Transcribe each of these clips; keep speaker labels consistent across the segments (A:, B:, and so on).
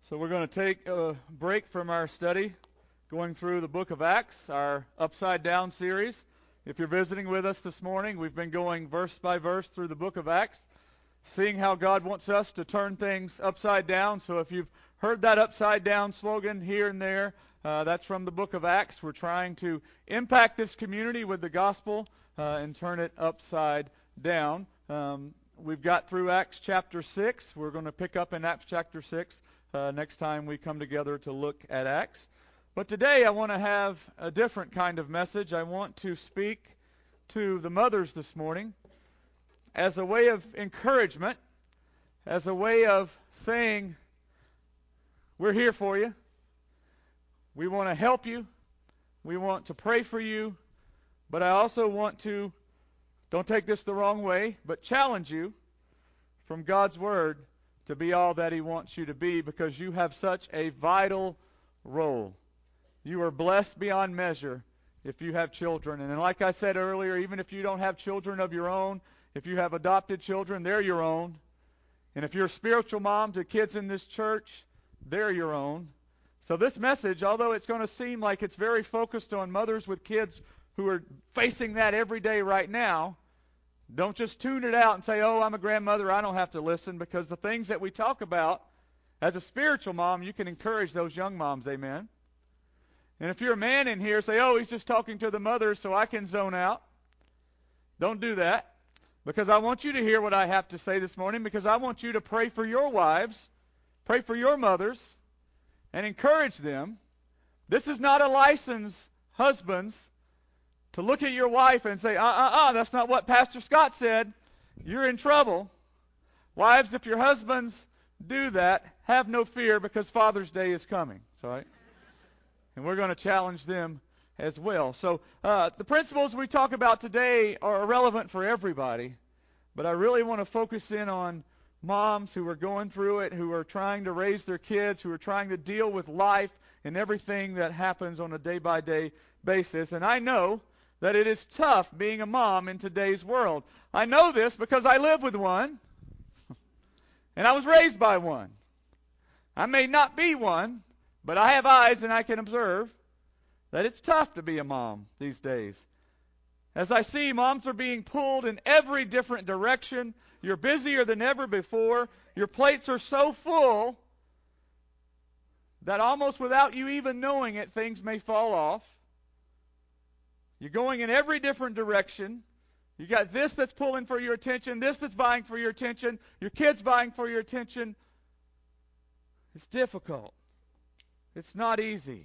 A: So we're going to take a break from our study going through the book of Acts, our Upside Down series. If you're visiting with us this morning, we've been going verse by verse through the book of Acts, seeing how God wants us to turn things upside down. So if you've heard that upside down slogan here and there, that's from the book of Acts. We're trying to impact this community with the gospel and turn it upside down. We've got through Acts chapter 6. We're going to pick up in Acts chapter 6 next time we come together to look at Acts. But today I want to have a different kind of message. I want to speak to the mothers this morning as a way of encouragement, as a way of saying, we're here for you. We want to help you. We want to pray for you. But I also want to, don't take this the wrong way, but challenge you from God's Word to be all that He wants you to be, because you have such a vital role. You are blessed beyond measure if you have children. And like I said earlier, even if you don't have children of your own, if you have adopted children, they're your own. And if you're a spiritual mom to kids in this church, they're your own. So this message, although it's going to seem like it's very focused on mothers with kids who are facing that every day right now, don't just tune it out and say, oh, I'm a grandmother, I don't have to listen, because the things that we talk about as a spiritual mom, you can encourage those young moms, amen? And if you're a man in here, say, oh, he's just talking to the mothers so I can zone out. Don't do that, because I want you to hear what I have to say this morning, because I want you to pray for your wives, pray for your mothers, and encourage them. This is not a license, husbands, to look at your wife and say, that's not what Pastor Scott said. You're in trouble. Wives, if your husbands do that, have no fear, because Father's Day is coming. Sorry. And we're going to challenge them as well. So the principles we talk about today are relevant for everybody, but I really want to focus in on moms who are going through it, who are trying to raise their kids, who are trying to deal with life and everything that happens on a day-by-day basis. And I know that it is tough being a mom in today's world. I know this because I live with one, and I was raised by one. I may not be one, but I have eyes and I can observe that it's tough to be a mom these days. As I see, moms are being pulled in every different direction. You're busier than ever before. Your plates are so full that almost without you even knowing it, things may fall off. You're going in every different direction. You got this that's pulling for your attention, this that's vying for your attention, your kids vying for your attention. It's difficult. It's not easy.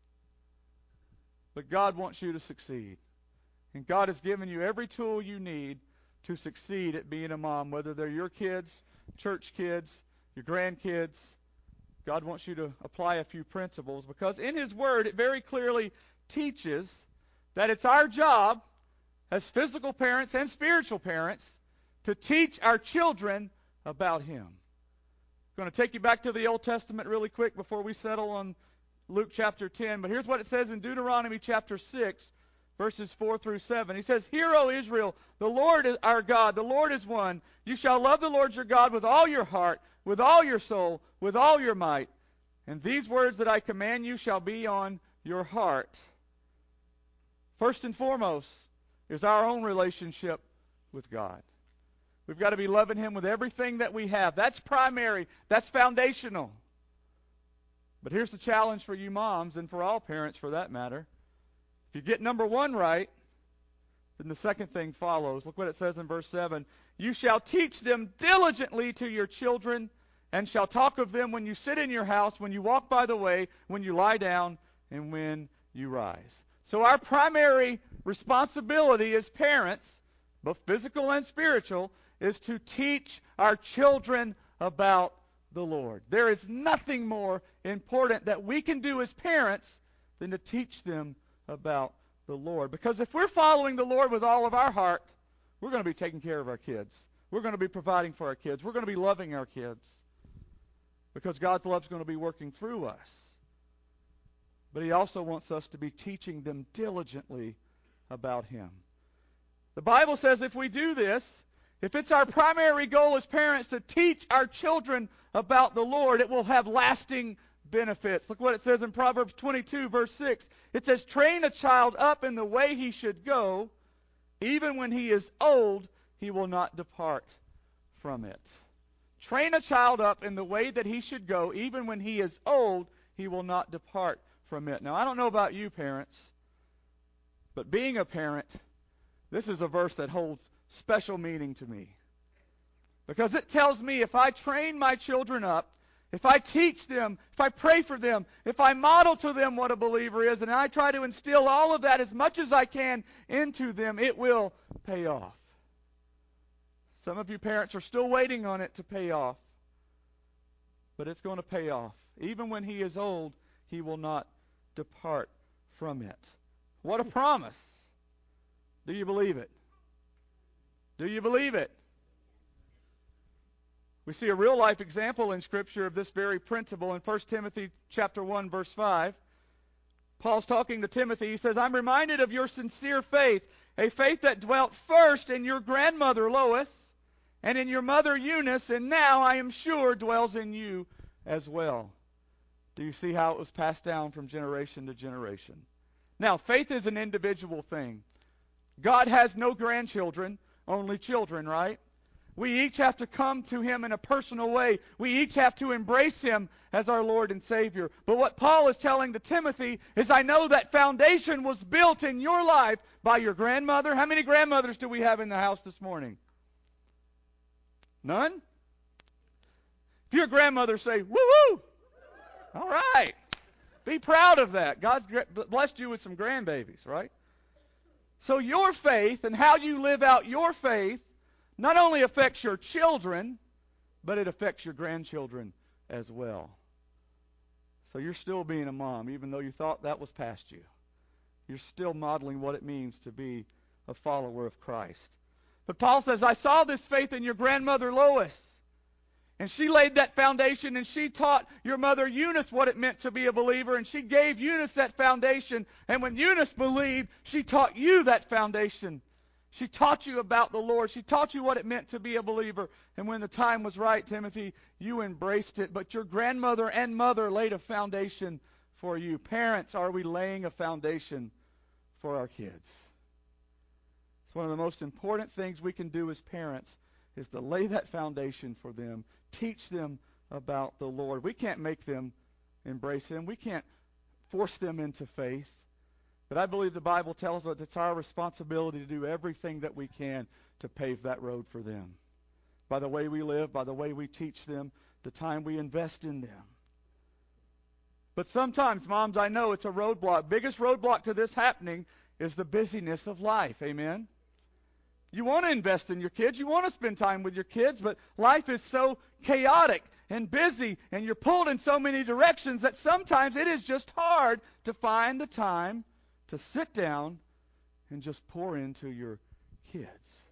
A: But God wants you to succeed. And God has given you every tool you need to succeed at being a mom, whether they're your kids, church kids, your grandkids. God wants you to apply a few principles, because in His Word it very clearly teaches that it's our job as physical parents and spiritual parents to teach our children about Him. I'm going to take you back to the Old Testament really quick before we settle on Luke chapter 10. But here's what it says in Deuteronomy chapter 6, verses 4 through 7. He says, Hear, O Israel, the Lord is our God, the Lord is one. You shall love the Lord your God with all your heart, with all your soul, with all your might. And these words that I command you shall be on your heart. First and foremost is our own relationship with God. We've got to be loving Him with everything that we have. That's primary. That's foundational. But here's the challenge for you moms, and for all parents for that matter. If you get number one right, then the second thing follows. Look what it says in verse 7. You shall teach them diligently to your children, and shall talk of them when you sit in your house, when you walk by the way, when you lie down, and when you rise. So our primary responsibility as parents, both physical and spiritual, is to teach our children about the Lord. There is nothing more important that we can do as parents than to teach them about the Lord. Because if we're following the Lord with all of our heart, we're going to be taking care of our kids. We're going to be providing for our kids. We're going to be loving our kids. Because God's love is going to be working through us. But He also wants us to be teaching them diligently about Him. The Bible says if we do this, If it's our primary goal as parents to teach our children about the Lord, it will have lasting benefits. Look what it says in Proverbs 22, verse 6. It says, train a child up in the way he should go. Even when he is old, he will not depart from it. Train a child up in the way that he should go. Even when he is old, he will not depart from it. Now, I don't know about you parents, but being a parent, this is a verse that holds special meaning to me. Because it tells me if I train my children up, if I teach them, if I pray for them, if I model to them what a believer is, and I try to instill all of that as much as I can into them, it will pay off. Some of you parents are still waiting on it to pay off. But it's going to pay off. Even when he is old, he will not depart from it. What a promise. Do you believe it? Do you believe it? We see a real-life example in Scripture of this very principle in 1 Timothy chapter 1, verse 5. Paul's talking to Timothy. He says, I'm reminded of your sincere faith, a faith that dwelt first in your grandmother Lois and in your mother Eunice, and now I am sure dwells in you as well. Do you see how it was passed down from generation to generation? Now, faith is an individual thing. God has no grandchildren, only children, right? We each have to come to him in a personal way. We each have to embrace him as our Lord and Savior. But what Paul is telling to Timothy is, I know that foundation was built in your life by your grandmother. How many grandmothers do we have in the house this morning? None? If you're a grandmother, say, woo-woo! All right. Be proud of that. God's blessed you with some grandbabies, right? So your faith and how you live out your faith not only affects your children, but it affects your grandchildren as well. So you're still being a mom, even though you thought that was past you. You're still modeling what it means to be a follower of Christ. But Paul says, I saw this faith in your grandmother Lois. And she laid that foundation, and she taught your mother Eunice what it meant to be a believer, and she gave Eunice that foundation. And when Eunice believed, she taught you that foundation. She taught you about the Lord. She taught you what it meant to be a believer. And when the time was right, Timothy, you embraced it. But your grandmother and mother laid a foundation for you. Parents, are we laying a foundation for our kids? It's one of the most important things we can do as parents is to lay that foundation for them. Teach them about the Lord. We can't make them embrace him. We can't force them into faith. But I believe the Bible tells us it's our responsibility to do everything that we can to pave that road for them. By the way we live, by the way we teach them, the time we invest in them. But sometimes, moms, I know it's a roadblock. Biggest roadblock to this happening is the busyness of life. Amen? You want to invest in your kids. You want to spend time with your kids, but life is so chaotic and busy, and you're pulled in so many directions that sometimes it is just hard to find the time to sit down and just pour into your kids.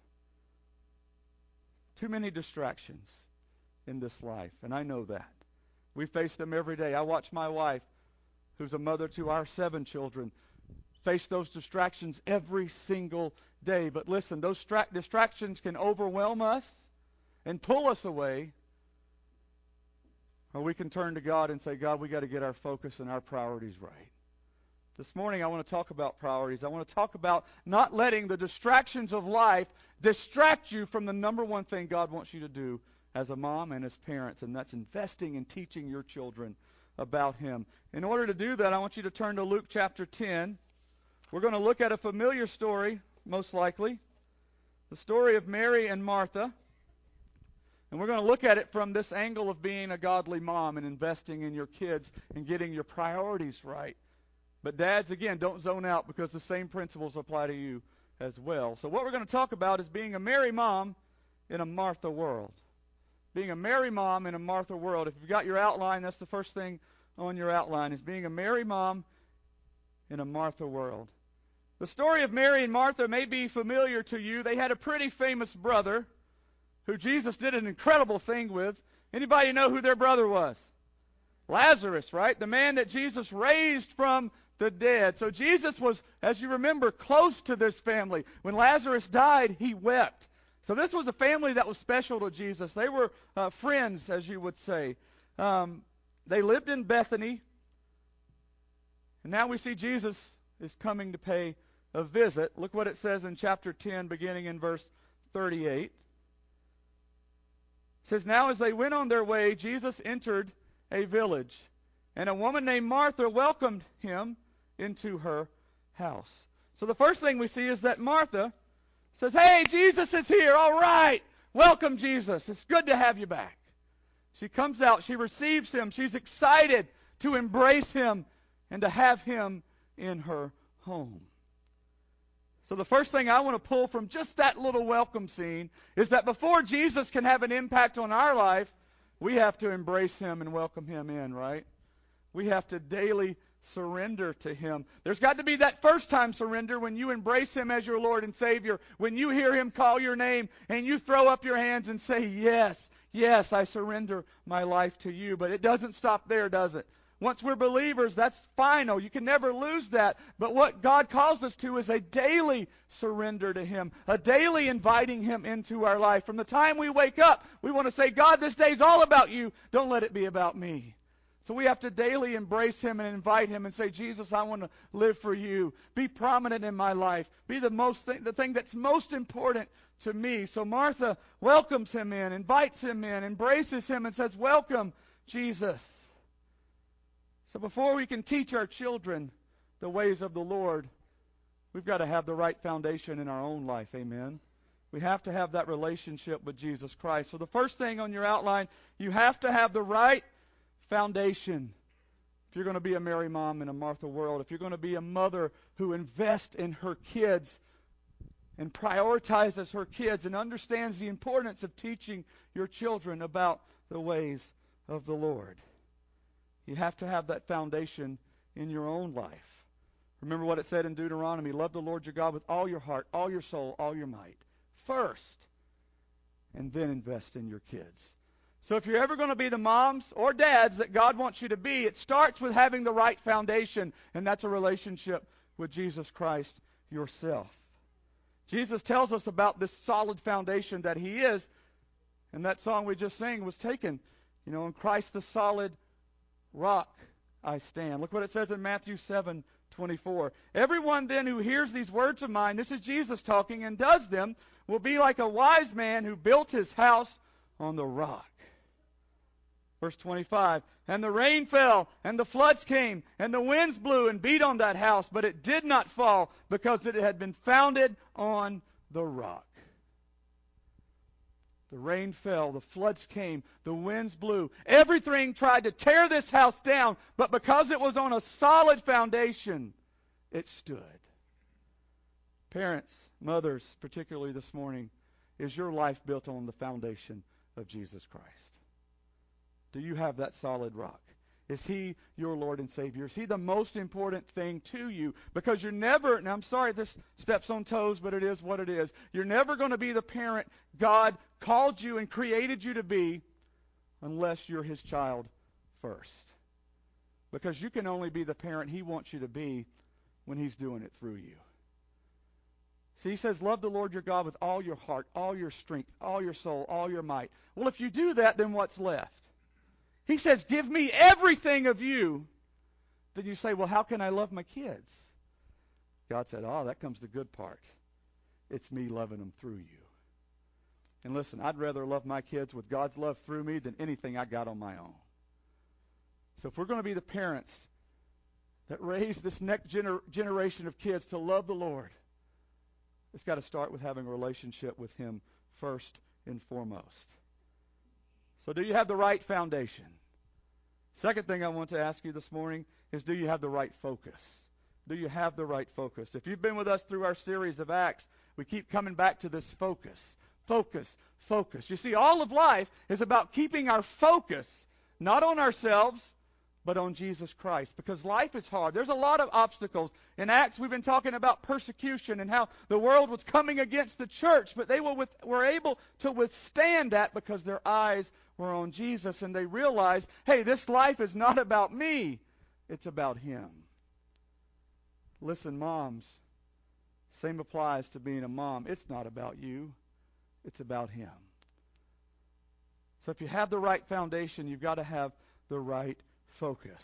A: Too many distractions in this life, and I know that. We face them every day. I watch my wife, who's a mother to our 7 children, face those distractions every single day. But listen, those distractions can overwhelm us and pull us away. Or we can turn to God and say, God, we got to get our focus and our priorities right. This morning I want to talk about priorities. I want to talk about not letting the distractions of life distract you from the number one thing God wants you to do as a mom and as parents, and that's investing in teaching your children about him. In order to do that, I want you to turn to Luke chapter 10. We're going to look at a familiar story, most likely, the story of Mary and Martha. And we're going to look at it from this angle of being a godly mom and investing in your kids and getting your priorities right. But dads, again, don't zone out because the same principles apply to you as well. So what we're going to talk about is being a Mary mom in a Martha world. Being a Mary mom in a Martha world. If you've got your outline, that's the first thing on your outline, is being a Mary mom in a Martha world. The story of Mary and Martha may be familiar to you. They had a pretty famous brother who Jesus did an incredible thing with. Anybody know who their brother was? Lazarus, right? The man that Jesus raised from the dead. So Jesus was, as you remember, close to this family. When Lazarus died, he wept. So this was a family that was special to Jesus. They were friends, as you would say. They lived in Bethany. And now we see Jesus is coming to pay a visit. Look what it says in chapter 10, beginning in verse 38. It says, "Now as they went on their way, Jesus entered a village, and a woman named Martha welcomed him into her house." So the first thing we see is that Martha says, "Hey, Jesus is here. All right. Welcome, Jesus. It's good to have you back." She comes out. She receives him. She's excited to embrace him and to have him in her home. So the first thing I want to pull from just that little welcome scene is that before Jesus can have an impact on our life, we have to embrace him and welcome him in, right? We have to daily surrender to him. There's got to be that first time surrender when you embrace him as your Lord and Savior, when you hear him call your name and you throw up your hands and say, yes, yes, I surrender my life to you. But it doesn't stop there, does it? Once we're believers, that's final. You can never lose that. But what God calls us to is a daily surrender to him, a daily inviting him into our life. From the time we wake up, we want to say, God, this day's all about you. Don't let it be about me. So we have to daily embrace him and invite him and say, Jesus, I want to live for you. Be prominent in my life. Be the thing that's most important to me. So Martha welcomes him in, invites him in, embraces him, and says, welcome, Jesus. So before we can teach our children the ways of the Lord, we've got to have the right foundation in our own life. Amen. We have to have that relationship with Jesus Christ. So the first thing on your outline, you have to have the right foundation. If you're going to be a Mary mom in a Martha world, if you're going to be a mother who invests in her kids and prioritizes her kids and understands the importance of teaching your children about the ways of the Lord, you have to have that foundation in your own life. Remember what it said in Deuteronomy, love the Lord your God with all your heart, all your soul, all your might. First, and then invest in your kids. So if you're ever going to be the moms or dads that God wants you to be, it starts with having the right foundation, and that's a relationship with Jesus Christ yourself. Jesus tells us about this solid foundation that he is, and that song we just sang was taken, in Christ the solid rock I stand. Look what it says in Matthew 7:24. Everyone then who hears these words of mine, this is Jesus talking, and does them, will be like a wise man who built his house on the rock. Verse 25, and the rain fell, and the floods came, and the winds blew and beat on that house, but it did not fall, because it had been founded on the rock. The rain fell, the floods came, the winds blew. Everything tried to tear this house down, but because it was on a solid foundation, it stood. Parents, mothers, particularly this morning, is your life built on the foundation of Jesus Christ? Do you have that solid rock? Is he your Lord and Savior? Is he the most important thing to you? Because you're never, and I'm sorry this steps on toes, but it is what it is. You're never going to be the parent God called you and created you to be unless you're his child first. Because you can only be the parent he wants you to be when he's doing it through you. See, he says, love the Lord your God with all your heart, all your strength, all your soul, all your might. Well, if you do that, then what's left? He says, give me everything of you. Then you say, well, how can I love my kids? God said, that comes the good part. It's me loving them through you. And listen, I'd rather love my kids with God's love through me than anything I got on my own. So if we're going to be the parents that raise this next generation of kids to love the Lord, it's got to start with having a relationship with him first and foremost. So do you have the right foundation? Second thing I want to ask you this morning is, do you have the right focus? Do you have the right focus? If you've been with us through our series of Acts, we keep coming back to this focus. Focus, focus. You see, all of life is about keeping our focus not on ourselves, but on Jesus Christ. Because life is hard. There's a lot of obstacles. In Acts, we've been talking about persecution and how the world was coming against the church, but they were able to withstand that because their eyes were on Jesus, and they realized, hey, this life is not about me. It's about him. Listen, moms, same applies to being a mom. It's not about you. It's about Him. So if you have the right foundation, you've got to have the right focus.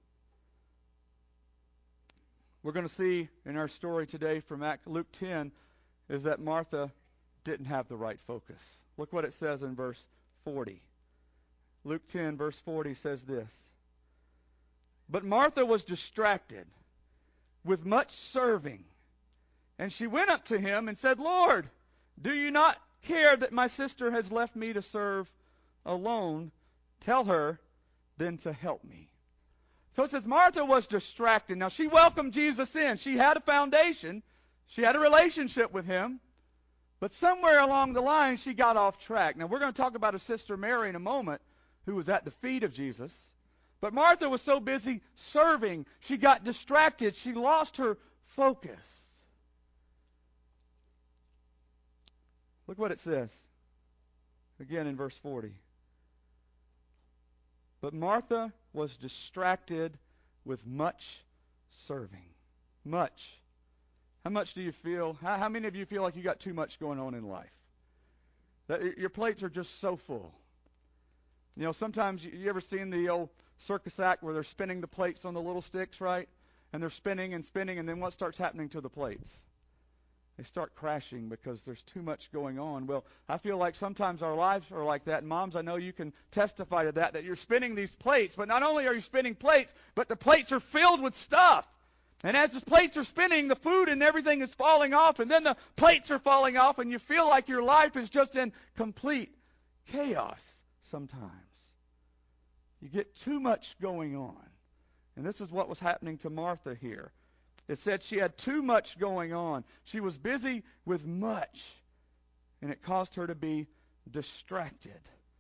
A: We're going to see in our story today from Luke 10 is that Martha didn't have the right focus. Look what it says in verse 40. Luke 10, verse 40 says this. But Martha was distracted with much serving. And she went up to him and said, Lord, do you not care that my sister has left me to serve alone? Tell her then to help me. So it says Martha was distracted. Now she welcomed Jesus in. She had a foundation. She had a relationship with him. But somewhere along the line she got off track. Now we're going to talk about her sister Mary in a moment, who was at the feet of Jesus. But Martha was so busy serving, she got distracted. She lost her focus. Look what it says. Again in verse 40. But Martha was distracted with much serving. Much. How much do you feel? How many of you feel like you got too much going on in life? That your plates are just so full. You know, sometimes you ever seen the old circus act where they're spinning the plates on the little sticks, right? And they're spinning and spinning, and then what starts happening to the plates? They start crashing because there's too much going on. Well, I feel like sometimes our lives are like that. And moms, I know you can testify to that you're spinning these plates. But not only are you spinning plates, but the plates are filled with stuff. And as the plates are spinning, the food and everything is falling off. And then the plates are falling off, and you feel like your life is just in complete chaos sometimes. You get too much going on. And this is what was happening to Martha here. It said she had too much going on. She was busy with much, and it caused her to be distracted.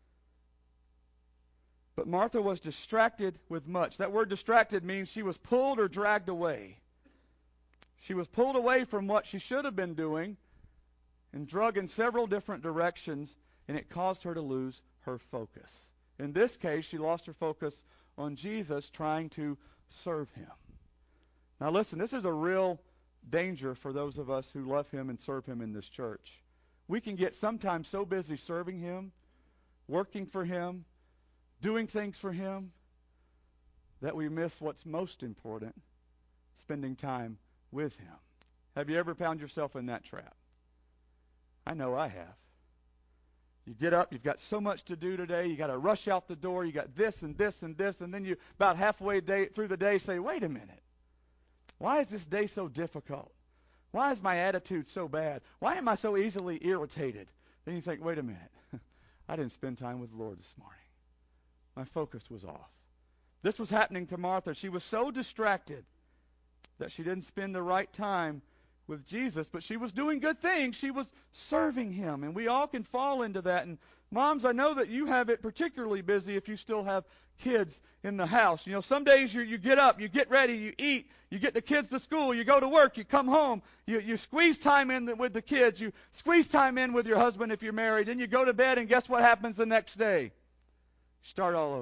A: But Martha was distracted with much. That word distracted means she was pulled or dragged away. She was pulled away from what she should have been doing and dragged in several different directions, and it caused her to lose her focus. In this case, she lost her focus on Jesus, trying to serve him. Now listen, this is a real danger for those of us who love him and serve him in this church. We can get sometimes so busy serving him, working for him, doing things for him, that we miss what's most important, spending time with him. Have you ever found yourself in that trap? I know I have. You get up, you've got so much to do today, you got to rush out the door, you got this and this and this, and then you about halfway through the day say, wait a minute. Why is this day so difficult? Why is my attitude so bad? Why am I so easily irritated? Then you think, wait a minute. I didn't spend time with the Lord this morning. My focus was off. This was happening to Martha. She was so distracted that she didn't spend the right time with Jesus, but she was doing good things. She was serving him, and we all can fall into that. And moms, I know that you have it particularly busy if you still have kids in the house. You know, some days you get up, you get ready, you eat, you get the kids to school, you go to work, you come home, you squeeze time in with the kids, you squeeze time in with your husband if you're married, then you go to bed, and guess what happens the next day? Start all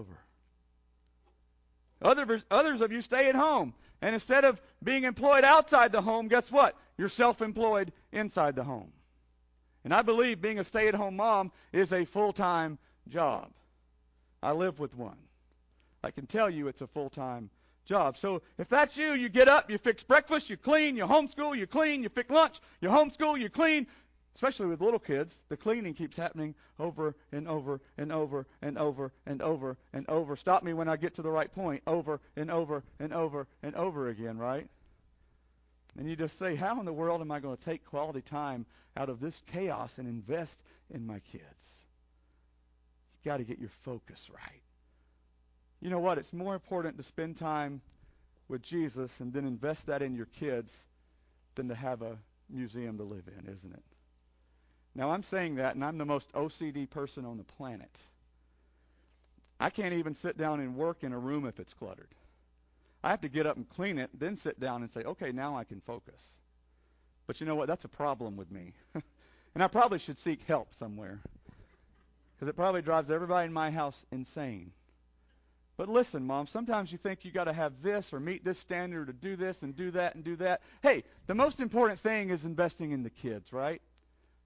A: over. Others of you stay at home, and instead of being employed outside the home, guess what? You're self-employed inside the home. And I believe being a stay-at-home mom is a full-time job. I live with one. I can tell you it's a full-time job. So if that's you, you get up, you fix breakfast, you clean, you homeschool, you clean, you fix lunch, you homeschool, you clean. Especially with little kids, the cleaning keeps happening over and over and over and over and over and over. Stop me when I get to the right point. Over and over and over and over again, right? And you just say, how in the world am I going to take quality time out of this chaos and invest in my kids? You've got to get your focus right. You know what? It's more important to spend time with Jesus and then invest that in your kids than to have a museum to live in, isn't it? Now, I'm saying that, and I'm the most OCD person on the planet. I can't even sit down and work in a room if it's cluttered. I have to get up and clean it, then sit down and say, okay, now I can focus. But you know what? That's a problem with me. And I probably should seek help somewhere, because it probably drives everybody in my house insane. But listen, Mom, sometimes you think you got to have this or meet this standard or do this and do that and do that. Hey, the most important thing is investing in the kids, right?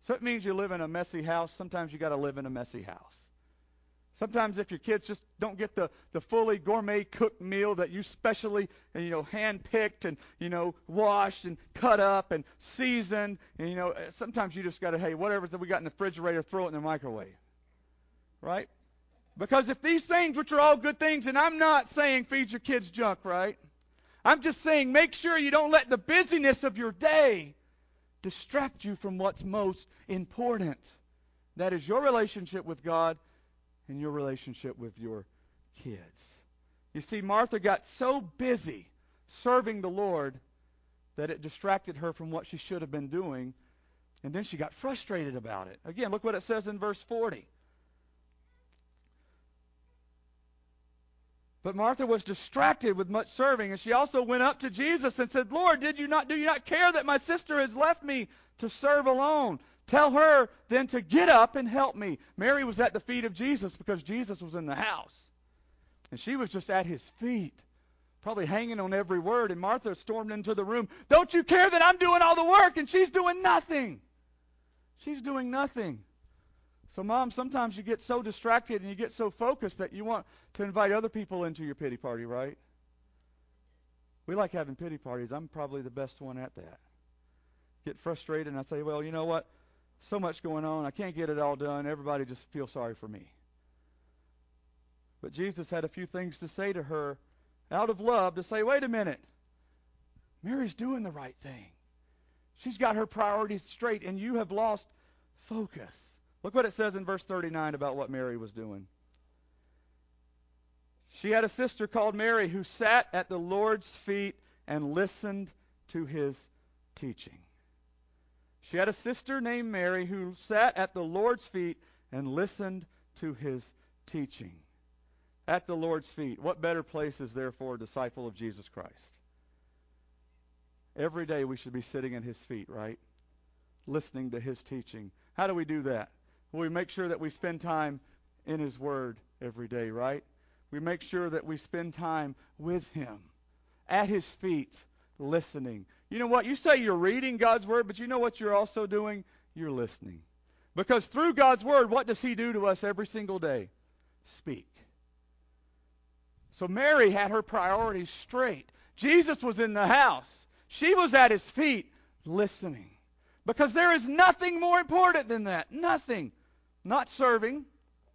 A: So it means you live in a messy house. Sometimes you got to live in a messy house. Sometimes if your kids just don't get the fully gourmet cooked meal that you specially, hand-picked and, washed and cut up and seasoned, and, sometimes you just got to, hey, whatever that we got in the refrigerator, throw it in the microwave. Right? Because if these things, which are all good things, and I'm not saying feed your kids junk, right? I'm just saying make sure you don't let the busyness of your day distract you from what's most important. That is your relationship with God and your relationship with your kids. You see, Martha got so busy serving the Lord that it distracted her from what she should have been doing, and then she got frustrated about it. Again, look what it says in verse 40. But Martha was distracted with much serving, and she also went up to Jesus and said, Lord, do you not care that my sister has left me to serve alone? Tell her then to get up and help me. Mary was at the feet of Jesus because Jesus was in the house. And she was just at his feet, probably hanging on every word. And Martha stormed into the room. Don't you care that I'm doing all the work? And she's doing nothing. She's doing nothing. So, Mom, sometimes you get so distracted and you get so focused that you want to invite other people into your pity party, right? We like having pity parties. I'm probably the best one at that. Get frustrated and I say, well, you know what? So much going on. I can't get it all done. Everybody just feels sorry for me. But Jesus had a few things to say to her out of love to say, wait a minute. Mary's doing the right thing. She's got her priorities straight, and you have lost focus. Look what it says in verse 39 about what Mary was doing. She had a sister called Mary who sat at the Lord's feet and listened to his teaching. She had a sister named Mary who sat at the Lord's feet and listened to his teaching. At the Lord's feet. What better place is there for a disciple of Jesus Christ? Every day we should be sitting at his feet, right? Listening to his teaching. How do we do that? Well, we make sure that we spend time in his word every day, right? We make sure that we spend time with him, at his feet, listening. You know what? You say you're reading God's word, but you know what you're also doing? You're listening. Because through God's word, what does he do to us every single day? Speak. So Mary had her priorities straight. Jesus was in the house. She was at his feet listening. Because there is nothing more important than that. Nothing. Not serving.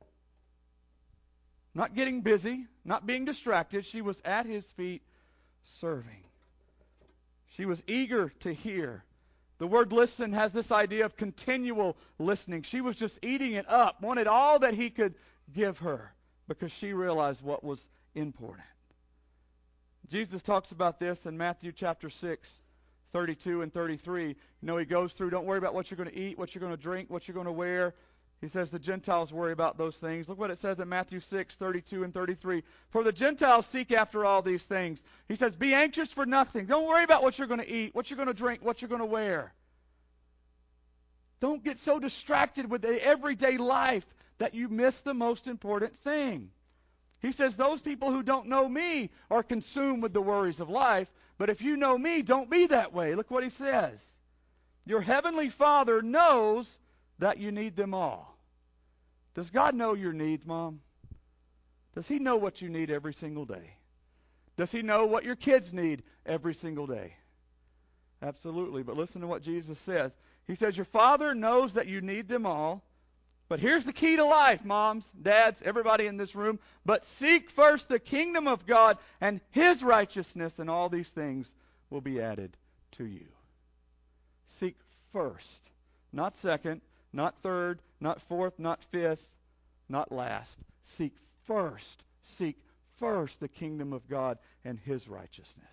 A: Not getting busy. Not being distracted. She was at his feet serving. She was eager to hear. The word listen has this idea of continual listening. She was just eating it up. Wanted all that he could give her. Because she realized what was important. Jesus talks about this in Matthew chapter 6, 32 and 33. He goes through, don't worry about what you're going to eat, what you're going to drink, what you're going to wear. He says the Gentiles worry about those things. Look what it says in Matthew 6, 32 and 33. For the Gentiles seek after all these things. He says, be anxious for nothing. Don't worry about what you're going to eat, what you're going to drink, what you're going to wear. Don't get so distracted with the everyday life that you miss the most important thing. He says those people who don't know me are consumed with the worries of life. But if you know me, don't be that way. Look what he says. Your heavenly Father knows that you need them all. Does God know your needs, Mom? Does he know what you need every single day? Does he know what your kids need every single day? Absolutely. But listen to what Jesus says. He says, your Father knows that you need them all. But here's the key to life, moms, dads, everybody in this room. But seek first the kingdom of God and his righteousness, and all these things will be added to you. Seek first. Not second, not third, not fourth, not fifth, not last. Seek first. Seek first the kingdom of God and his righteousness.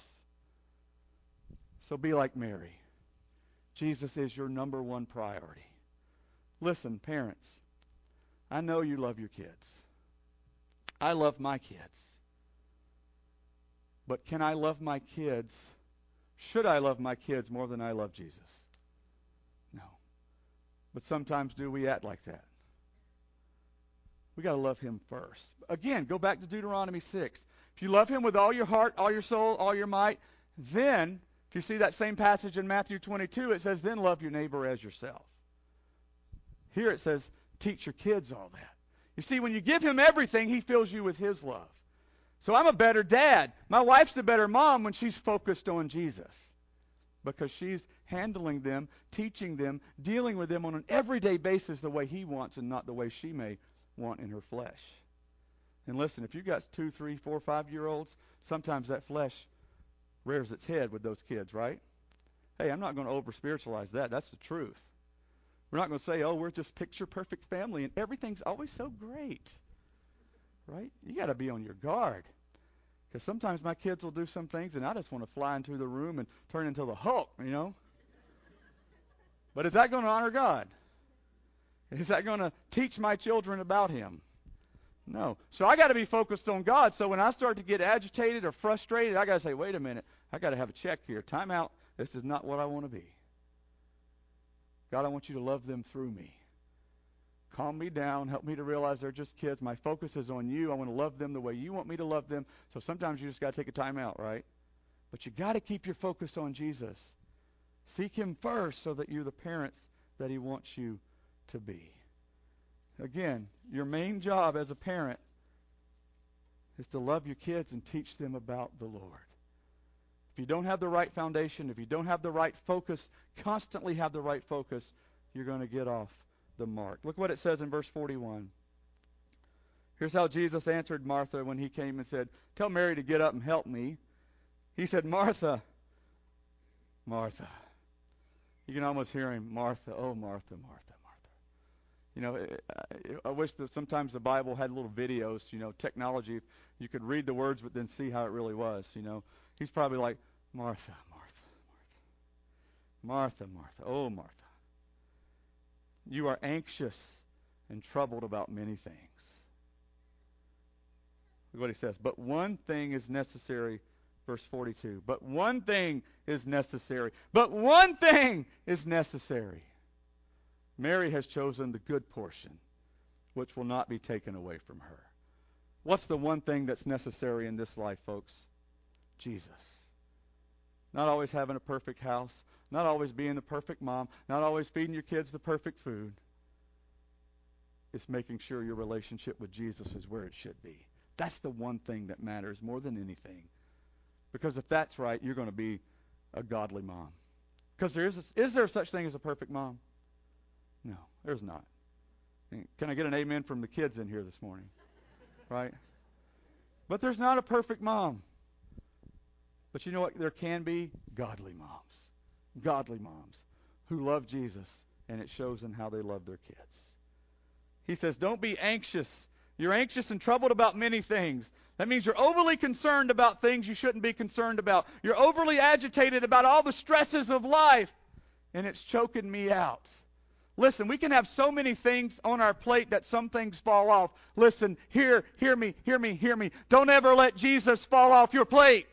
A: So be like Mary. Jesus is your number one priority. Listen, parents. I know you love your kids. I love my kids. But can I love my kids? Should I love my kids more than I love Jesus? No. But sometimes do we act like that? We got to love him first. Again, go back to Deuteronomy 6. If you love him with all your heart, all your soul, all your might, then, if you see that same passage in Matthew 22, it says, then love your neighbor as yourself. Here it says, teach your kids all that. You see, when you give him everything, he fills you with his love. So I'm a better dad. My wife's a better mom when she's focused on Jesus, because she's handling them, teaching them, dealing with them on an everyday basis the way he wants and not the way she may want in her flesh. And listen, if you've got 2, 3, 4, 5-year-olds, sometimes that flesh rears its head with those kids, right? Hey, I'm not going to over-spiritualize that. That's the truth. We're not going to say, oh, we're just picture-perfect family and everything's always so great, right? You got to be on your guard, because sometimes my kids will do some things and I just want to fly into the room and turn into the Hulk, you know? But is that going to honor God? Is that going to teach my children about him? No. So I got to be focused on God. So when I start to get agitated or frustrated, I got to say, wait a minute. I got to have a check here. Time out. This is not what I want to be. God, I want you to love them through me. Calm me down. Help me to realize they're just kids. My focus is on you. I want to love them the way you want me to love them. So sometimes you just got to take a time out, right? But you got to keep your focus on Jesus. Seek him first so that you're the parents that he wants you to be. Again, your main job as a parent is to love your kids and teach them about the Lord. If you don't have the right foundation, if you don't have the right focus, constantly have the right focus, you're going to get off the mark. Look what it says in verse 41. Here's how Jesus answered Martha when he came and said, tell Mary to get up and help me. He said, Martha, Martha. You can almost hear him, Martha, oh, Martha, Martha. You know, I wish that sometimes the Bible had little videos, you know, technology. You could read the words but then see how it really was, you know. He's probably like, Martha, Martha, Martha, Martha, Martha, oh, Martha. You are anxious and troubled about many things. Look what he says. But one thing is necessary, verse 42. But one thing is necessary. But one thing is necessary. Mary has chosen the good portion, which will not be taken away from her. What's the one thing that's necessary in this life, folks? Jesus. Not always having a perfect house, not always being the perfect mom, not always feeding your kids the perfect food. It's making sure your relationship with Jesus is where it should be. That's the one thing that matters more than anything. Because if that's right, you're going to be a godly mom. Because is there such thing as a perfect mom? No, there's not. Can I get an amen from the kids in here this morning? Right? But there's not a perfect mom. But you know what? There can be godly moms. Godly moms who love Jesus, and it shows in how they love their kids. He says, don't be anxious. You're anxious and troubled about many things. That means you're overly concerned about things you shouldn't be concerned about. You're overly agitated about all the stresses of life, and it's choking me out. Listen, we can have so many things on our plate that some things fall off. Listen, hear me. Don't ever let Jesus fall off your plate.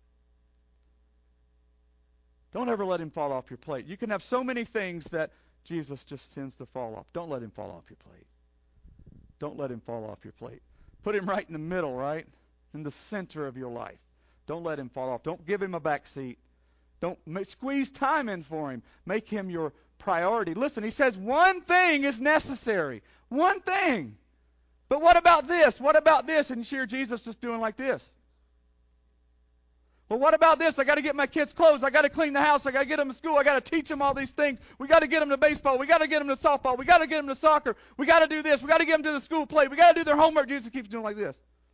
A: Don't ever let him fall off your plate. You can have so many things that Jesus just tends to fall off. Don't let him fall off your plate. Don't let him fall off your plate. Put him right in the middle, right? In the center of your life. Don't let him fall off. Don't give him a back seat. Don't squeeze time in for him. Make him your priority. Listen, he says one thing is necessary. One thing. But what about this? What about this? And you hear Jesus just doing like this. Well, what about this? I got to get my kids clothes. I got to clean the house. I got to get them to school. I got to teach them all these things. We got to get them to baseball. We got to get them to softball. We got to get them to soccer. We got to do this. We got to get them to the school play. We got to do their homework. Jesus keeps doing like this.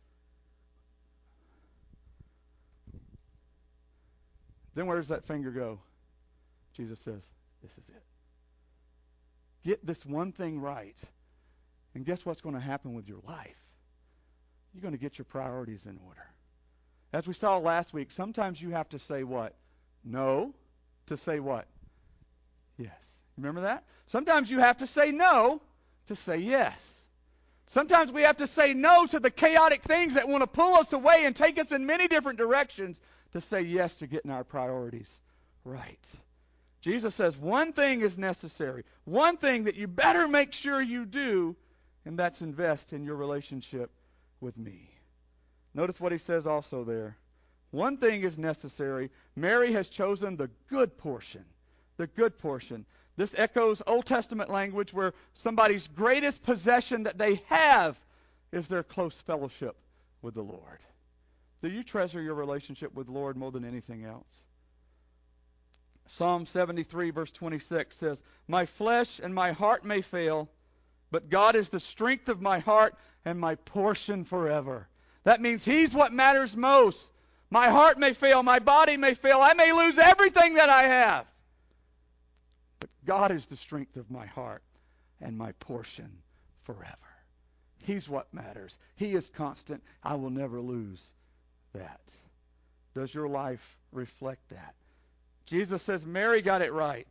A: Then where does that finger go? Jesus says, this is it. Get this one thing right. And guess what's going to happen with your life? You're going to get your priorities in order. As we saw last week, sometimes you have to say what? No to say what? Yes. Remember that? Sometimes you have to say no to say yes. Sometimes we have to say no to the chaotic things that want to pull us away and take us in many different directions to say yes to getting our priorities right. Jesus says one thing is necessary. One thing that you better make sure you do, and that's invest in your relationship with me. Notice what he says also there. One thing is necessary. Mary has chosen the good portion. the good portion. This echoes Old Testament language where somebody's greatest possession that they have is their close fellowship with the Lord. Do you treasure your relationship with the Lord more than anything else? Psalm 73 verse 26 says, "My flesh and my heart may fail, but God is the strength of my heart and my portion forever." That means He's what matters most. My heart may fail, my body may fail, I may lose everything that I have. But God is the strength of my heart and my portion forever. He's what matters. He is constant. I will never lose that. Does your life reflect that? Jesus says Mary got it right.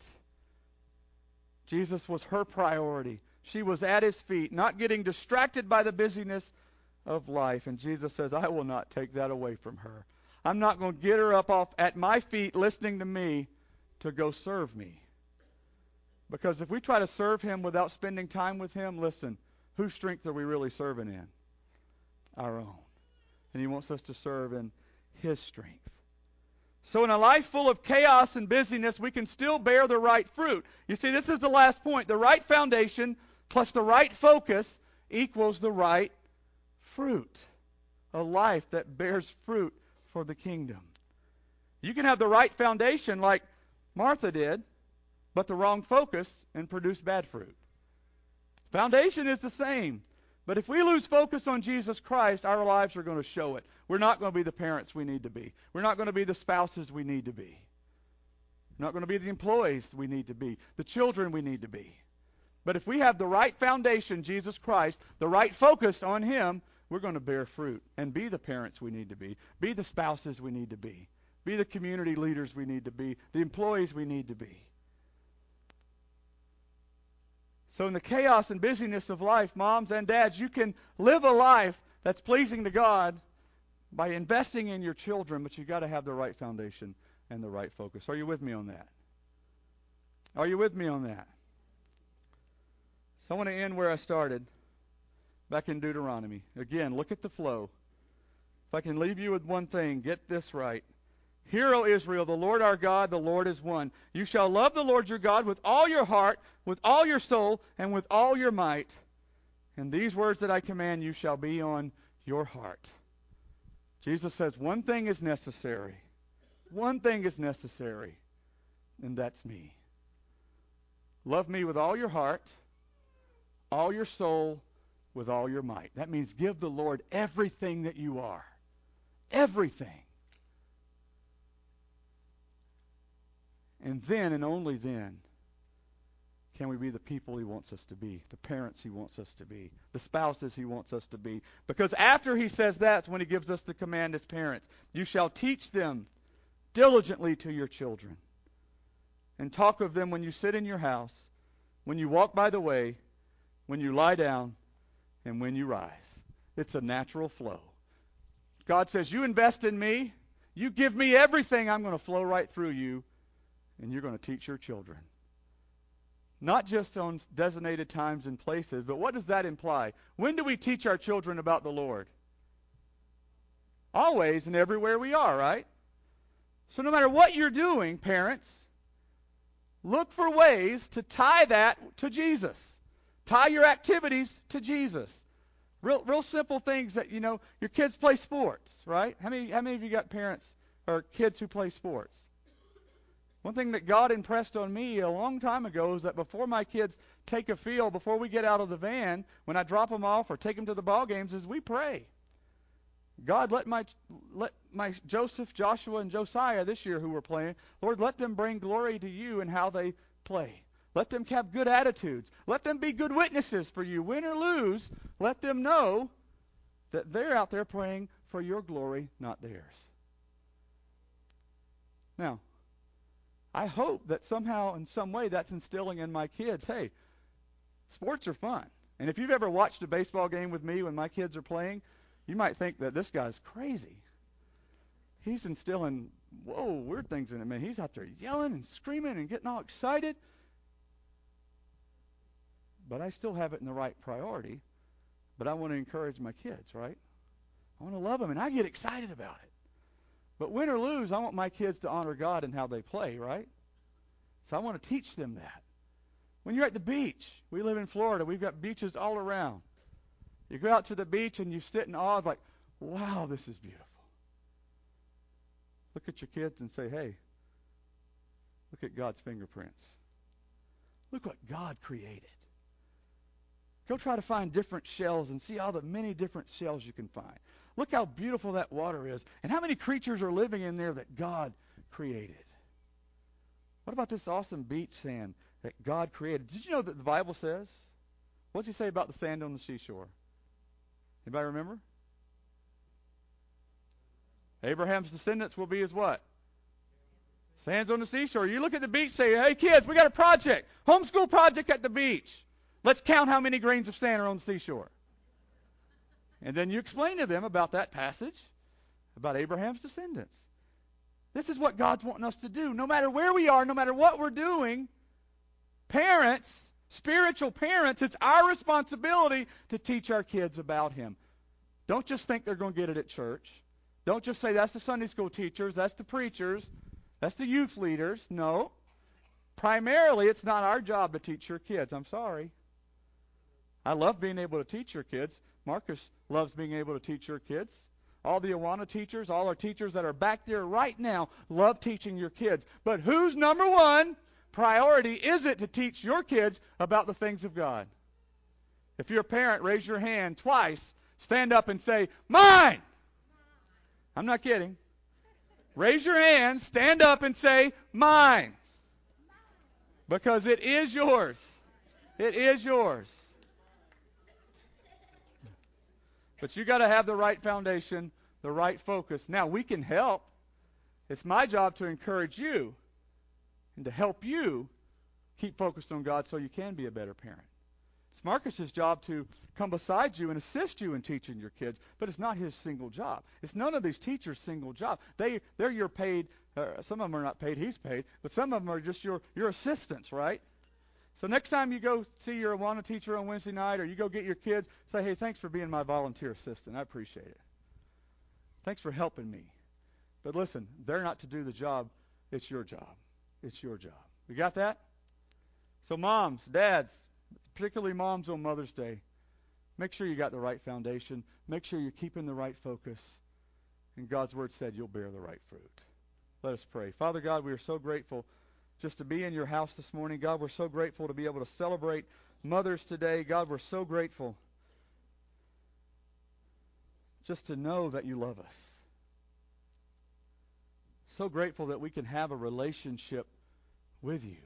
A: Jesus was her priority. She was at His feet, not getting distracted by the busyness of life. And Jesus says, I will not take that away from her. I'm not going to get her up off at my feet listening to me to go serve me. Because if we try to serve Him without spending time with Him, listen, whose strength are we really serving in? Our own. And He wants us to serve in His strength. So in a life full of chaos and busyness, we can still bear the right fruit. You see, this is the last point. The right foundation plus the right focus equals the right fruit. A life that bears fruit for the kingdom. You can have the right foundation like Martha did, but the wrong focus and produce bad fruit. Foundation is the same. But if we lose focus on Jesus Christ, our lives are going to show it. We're not going to be the parents we need to be. We're not going to be the spouses we need to be. We're not going to be the employees we need to be. The children we need to be. But if we have the right foundation, Jesus Christ, the right focus on Him, we're going to bear fruit and be the parents we need to be the spouses we need to be the community leaders we need to be, the employees we need to be. So in the chaos and busyness of life, moms and dads, you can live a life that's pleasing to God by investing in your children, but you've got to have the right foundation and the right focus. Are you with me on that? Are you with me on that? So I want to end where I started, back in Deuteronomy. Again, look at the flow. If I can leave you with one thing, get this right. Hear, O Israel, the Lord our God, the Lord is one. You shall love the Lord your God with all your heart, with all your soul, and with all your might. And these words that I command you shall be on your heart. Jesus says one thing is necessary. One thing is necessary, and that's me. Love me with all your heart, all your soul, with all your might. That means give the Lord everything that you are. Everything. And then and only then can we be the people He wants us to be, the parents He wants us to be, the spouses He wants us to be. Because after He says that's when He gives us the command as parents. You shall teach them diligently to your children, and talk of them when you sit in your house, when you walk by the way, when you lie down, and when you rise. It's a natural flow. God says, you invest in me, you give me everything, I'm going to flow right through you, and you're going to teach your children. Not just on designated times and places, but what does that imply? When do we teach our children about the Lord? Always and everywhere we are, right? So no matter what you're doing, parents, look for ways to tie that to Jesus. Tie your activities to Jesus. Real simple things that, your kids play sports, right? How many of you got parents or kids who play sports? One thing that God impressed on me a long time ago is that before my kids take a field, before we get out of the van, when I drop them off or take them to the ball games, is we pray. God, let my Joseph, Joshua, and Josiah this year who were playing, Lord, let them bring glory to you in how they play. Let them have good attitudes. Let them be good witnesses for you. Win or lose, let them know that they're out there praying for your glory, not theirs. Now, I hope that somehow, in some way, that's instilling in my kids, hey, sports are fun. And if you've ever watched a baseball game with me when my kids are playing, you might think that this guy's crazy. He's instilling, weird things in him. Man, he's out there yelling and screaming and getting all excited. But I still have it in the right priority. But I want to encourage my kids, right? I want to love them, and I get excited about it. But win or lose, I want my kids to honor God in how they play, right? So I want to teach them that. When you're at the beach, we live in Florida, we've got beaches all around. You go out to the beach and you sit in awe, like, wow, this is beautiful. Look at your kids and say, hey, look at God's fingerprints. Look what God created. Go try to find different shells and see all the many different shells you can find. Look how beautiful that water is and how many creatures are living in there that God created. What about this awesome beach sand that God created? Did you know that the Bible says? What does he say about the sand on the seashore? Anybody remember? Abraham's descendants will be as what? Sands on the seashore. You look at the beach and say, hey kids, we got a project. Homeschool project at the beach. Let's count how many grains of sand are on the seashore. And then you explain to them about that passage, about Abraham's descendants. This is what God's wanting us to do. No matter where we are, no matter what we're doing, parents, spiritual parents, it's our responsibility to teach our kids about Him. Don't just think they're going to get it at church. Don't just say that's the Sunday school teachers, that's the preachers, that's the youth leaders. No. Primarily, it's not our job to teach your kids. I'm sorry. I love being able to teach your kids. Marcus loves being able to teach your kids. All the Awana teachers, all our teachers that are back there right now love teaching your kids. But whose number one priority is it to teach your kids about the things of God? If you're a parent, raise your hand twice. Stand up and say, mine! I'm not kidding. Raise your hand, stand up and say, mine. Because it is yours. It is yours. But you got to have the right foundation, the right focus. Now, we can help. It's my job to encourage you and to help you keep focused on God so you can be a better parent. It's Marcus's job to come beside you and assist you in teaching your kids, but it's not his single job. It's none of these teachers' single job. They're your paid, some of them are not paid, he's paid, but some of them are just your assistants, right? So next time you go see your Awana teacher on Wednesday night or you go get your kids, say, hey, thanks for being my volunteer assistant. I appreciate it. Thanks for helping me. But listen, they're not to do the job. It's your job. It's your job. You got that? So moms, dads, particularly moms on Mother's Day, make sure you got the right foundation. Make sure you're keeping the right focus. And God's Word said you'll bear the right fruit. Let us pray. Father God, we are so grateful just to be in your house this morning. God, we're so grateful to be able to celebrate mothers today. God, we're so grateful just to know that you love us. So grateful that we can have a relationship with you.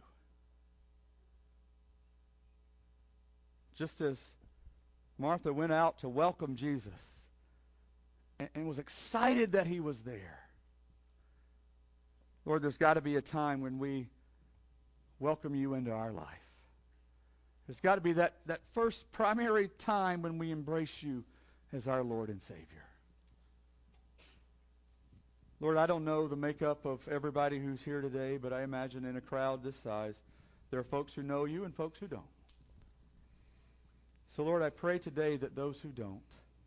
A: Just as Martha went out to welcome Jesus and was excited that he was there. Lord, there's got to be a time when we welcome you into our life. There's got to be that first primary time when we embrace you as our Lord and Savior. Lord, I don't know the makeup of everybody who's here today, but I imagine in a crowd this size, there are folks who know you and folks who don't. So, Lord, I pray today that those who don't,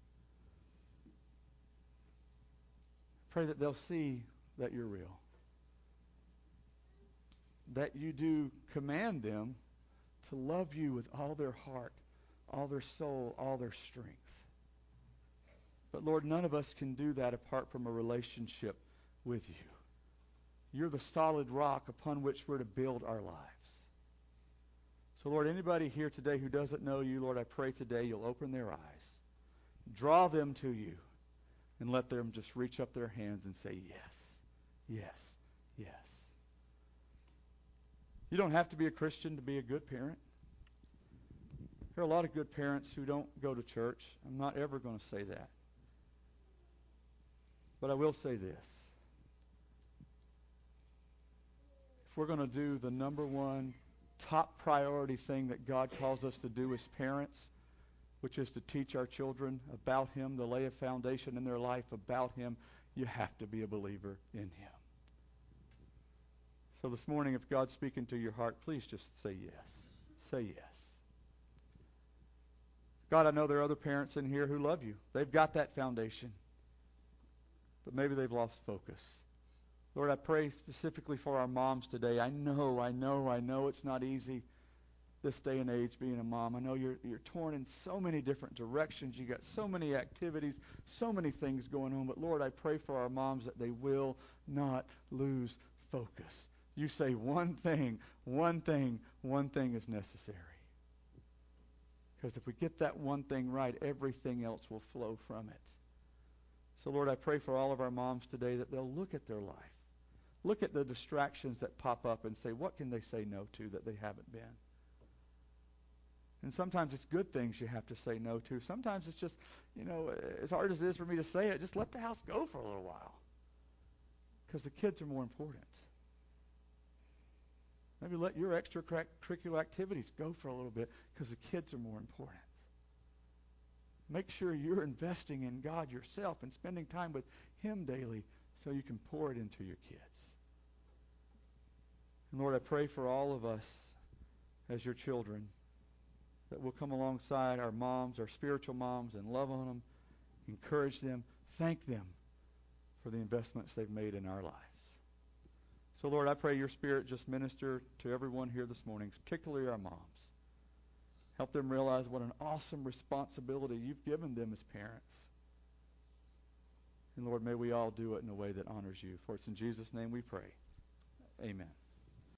A: pray that they'll see that you're real. That you do command them to love you with all their heart, all their soul, all their strength. But Lord, none of us can do that apart from a relationship with you. You're the solid rock upon which we're to build our lives. So Lord, anybody here today who doesn't know you, Lord, I pray today you'll open their eyes, draw them to you, and let them just reach up their hands and say, yes, yes, yes. You don't have to be a Christian to be a good parent. There are a lot of good parents who don't go to church. I'm not ever going to say that. But I will say this. If we're going to do the number one top priority thing that God calls us to do as parents, which is to teach our children about Him, to lay a foundation in their life about Him, you have to be a believer in Him. So this morning, if God's speaking to your heart, please just say yes. Say yes. God, I know there are other parents in here who love you. They've got that foundation. But maybe they've lost focus. Lord, I pray specifically for our moms today. I know it's not easy this day and age being a mom. I know you're torn in so many different directions. You got so many activities, so many things going on. But Lord, I pray for our moms that they will not lose focus. You say one thing is necessary. Because if we get that one thing right, everything else will flow from it. So Lord, I pray for all of our moms today that they'll look at their life. Look at the distractions that pop up and say, what can they say no to that they haven't been? And sometimes it's good things you have to say no to. Sometimes it's just, as hard as it is for me to say it, just let the house go for a little while. Because the kids are more important. Maybe let your extracurricular activities go for a little bit because the kids are more important. Make sure you're investing in God yourself and spending time with Him daily so you can pour it into your kids. And Lord, I pray for all of us as your children that we'll come alongside our moms, our spiritual moms, and love on them, encourage them, thank them for the investments they've made in our lives. So, Lord, I pray your Spirit just minister to everyone here this morning, particularly our moms. Help them realize what an awesome responsibility you've given them as parents. And, Lord, may we all do it in a way that honors you. For it's in Jesus' name we pray. Amen.